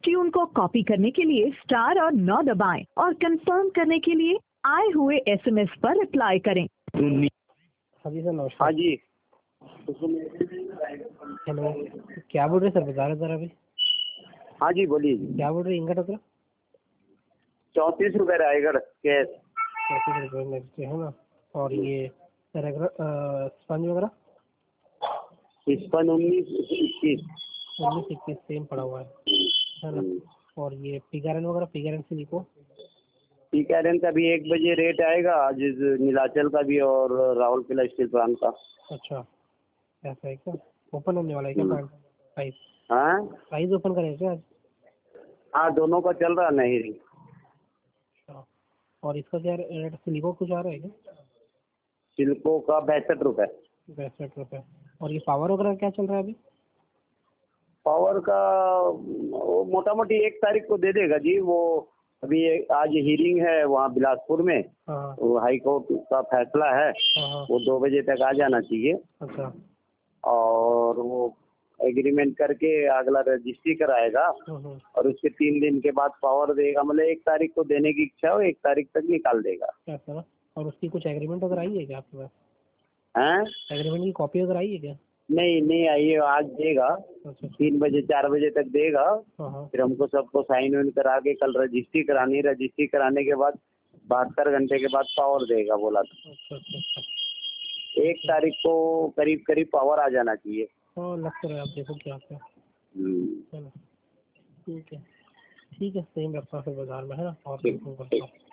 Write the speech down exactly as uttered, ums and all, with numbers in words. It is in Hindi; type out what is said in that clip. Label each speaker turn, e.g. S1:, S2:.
S1: ट्यून को कॉपी करने के लिए स्टार और नौ दबाएं और कंफर्म करने के लिए आए हुए एसएमएस पर रिप्लाई करें।
S2: हाँ जी सर, नमस्कार।
S3: हाँ जी,
S2: हेलो, क्या बोल रहे सर, बता रहे सर अभी।
S3: हाँ जी बोलिए जी।
S2: क्या बोल रहे इंगट होता
S3: चौंतीस रुपए रहेगा कैश।
S2: पैंतीस रुपये नेक्स्ट है ना। और ये स्पंज वगैरह
S3: इस्पन उन्नीस इक्कीस
S2: उन्नीस इक्कीस सेम पड़ा हुआ है है ना। और ये पिगारन वगैरह, पिगारन से लिखो।
S3: पीकेआरएन का भी एक बजे रेट आएगा आज, नीलाचल का भी और राहुल किला स्टील प्लांट का।
S2: अच्छा, ऐसा है क्या? ओपन होने वाला है क्या प्राइस?
S3: हाँ
S2: प्राइस ओपन करेंगे क्या आज?
S3: हाँ, दोनों का चल रहा नहीं।
S2: अच्छा, और इसका क्या रेट, सिलिको कुछ आ रहा है क्या?
S3: सिल्को का बैसठ रुपए
S2: पैंसठ रुपये। और ये पावर वगैरह क्या चल रहा है अभी?
S3: पावर का वो मोटा मोटी एक तारीख को दे देगा जी। वो अभी एक- आज हियरिंग है वहाँ बिलासपुर में,
S2: हाँ
S3: वो हाई कोर्ट का फैसला है,
S2: हाँ हाँ।
S3: वो दो बजे तक आ जाना चाहिए।
S2: अच्छा।
S3: और वो एग्रीमेंट करके अगला रजिस्ट्री कराएगा
S2: हम्म, हम्म।
S3: और उसके तीन दिन के बाद पावर देगा। मतलब एक तारीख को देने की इच्छा हो, एक तारीख तक निकाल देगा।
S2: ऐसा ना। और उसकी कुछ एग्रीमेंट वगैरह आई है क्या आपके पास?
S3: हैं?
S2: एग्रीमेंट की कॉपी वगैरह आई है क्या?
S3: नहीं नहीं आई है, आज देगा।
S2: अच्छा।
S3: तीन बजे चार बजे तक देगा।
S2: हाँ हाँ।
S3: फिर हमको सबको साइन वाइन करा के कल रजिस्ट्री करानी, रजिस्ट्री कराने के बाद बहत्तर घंटे के बाद पावर देगा बोला था।
S2: अच्छा अच्छा अच्छा।
S3: एक तारीख को करीब करीब पावर आ जाना चाहिए।
S2: हाँ, लग तो रहा है, आप देखो क्या आता है।
S3: हम्म,
S2: चलो ठीक है, ठीक है, सेम रखता हूँ फिर बाजार में, है ना। और
S3: ठीक
S2: देखो
S3: ठीक।